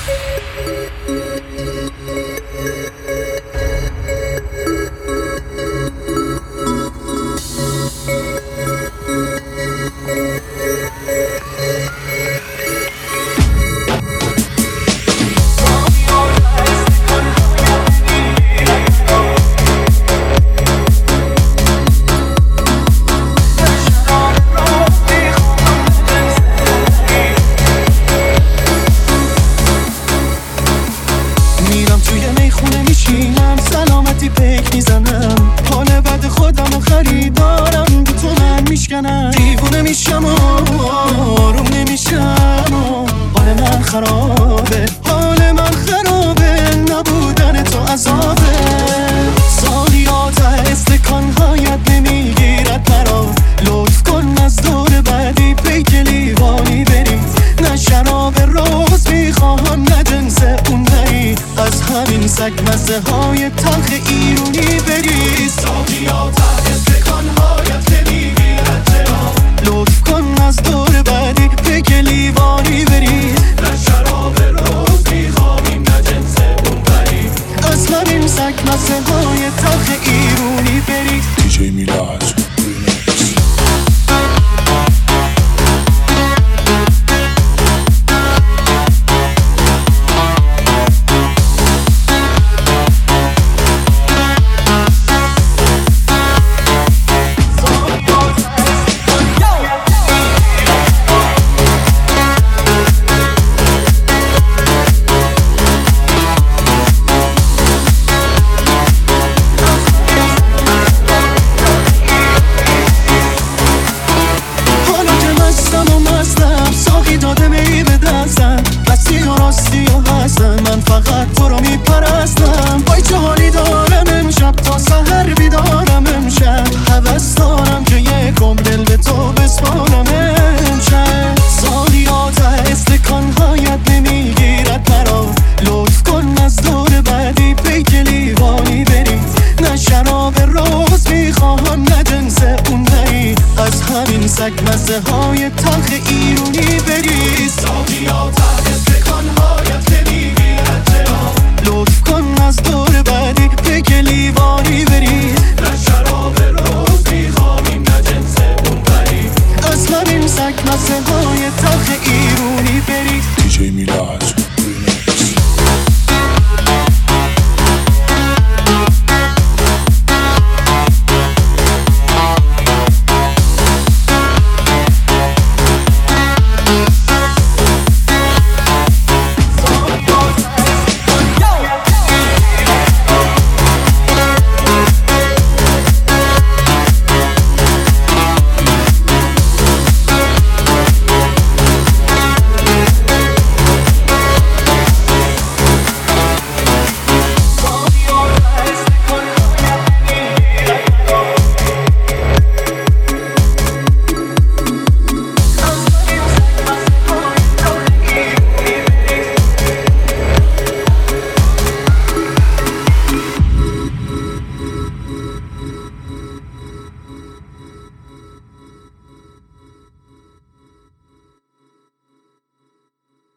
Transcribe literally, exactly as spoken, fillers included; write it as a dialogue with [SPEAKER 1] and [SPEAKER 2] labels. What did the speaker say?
[SPEAKER 1] میرم توی میخونه میشینم، سلامتی پیک میزنم، حال بد خودم و خریدارم به تو من میشکنم. دیوونه میشم و آروم نمیشم و حال من خرابه، حال من خرابه، نبودن تو عذابه. سالیات استکانهایت نمیگیرد مرا، لطف کن از دور بعدی پیک لیوانی بریم. نه شراب روز میخواهم نه جنس اون دری، از همین سگ مزه های تلخ ایرونی بری. ساقیات استکانهایت نمیگیرد چرا، لطف کن از دور بعدی پیک لیوانی بری. نه شراب روز میخواهیم نه جنس اون دری، از همین سگ مزه های تلخ ایرونی بری.
[SPEAKER 2] دیجی میلاد من فقط تو رو میپرستم. وای چه حالی دارم امشب، تا سحر بیدارم امشب. هوس دارم که یک عمر دل به تو بسپارم امشب. سالیات استکانهایت نمیگیرد مرا، لطف کن از دور بعدی پیک لیوانی بریم. نه شراب روز میخواهم نه جنس اون دری، از همین سگ مزه ها